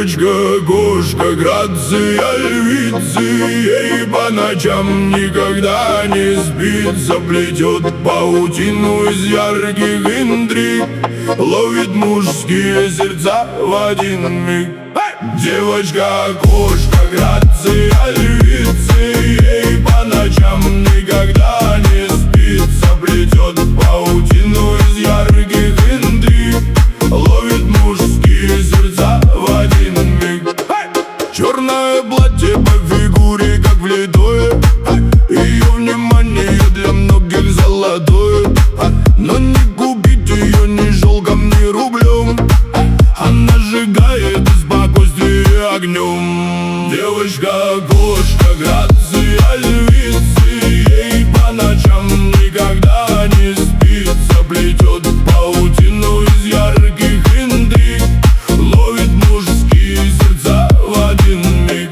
Девочка-кошка, грация львицы, ей по ночам никогда не спится. Плетет паутину из ярких интриг, ловит мужские сердца в один миг. Девочка-кошка, грация львицы, ей по ночам никогда не спится. Плетет паутину из ярких интриг, ловит мужские сердца в один миг. Черное платье по фигуре, как влитое, ее внимание для многих золотое. Но не купить ее ни шелком, ни рублем, она сжигает и спокойствие огнем. Девочка-кошка, грация львицы, ей по ночам никогда не спится. Плетет паутину из ярких интриг, ловит мужские сердца в один миг.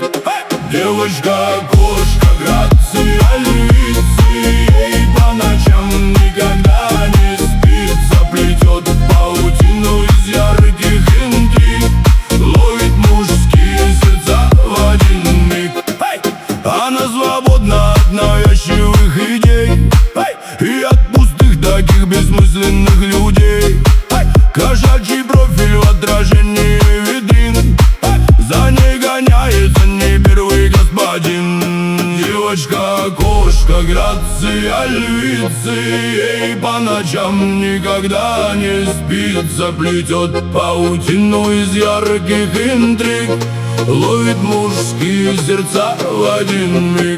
Девочка-кошка, грация львицы, ей по ночам никогда не спится. Плетет паутину из ярких интриг, ловит мужские сердца в один миг. Она свободна от навязчивых идей и от пустых таких бессмысленных людей. Кошачий профиль в отражении витрин, за ней гоняется не первый господин. Девочка-кошка, грация львицы, ей по ночам никогда не спится. Плетет паутину из ярких интриг, ловит мужские сердца в один миг.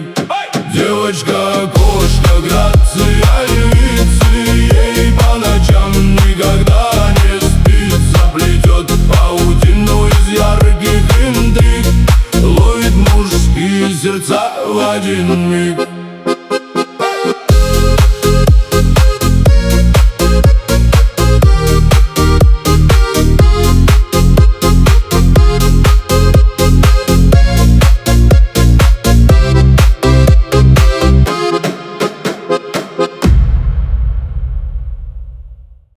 Девочка-кошка, грация львицы, ей по ночам никогда не спится. Плетет паутину из ярких интриг, ловит мужские сердца в один миг.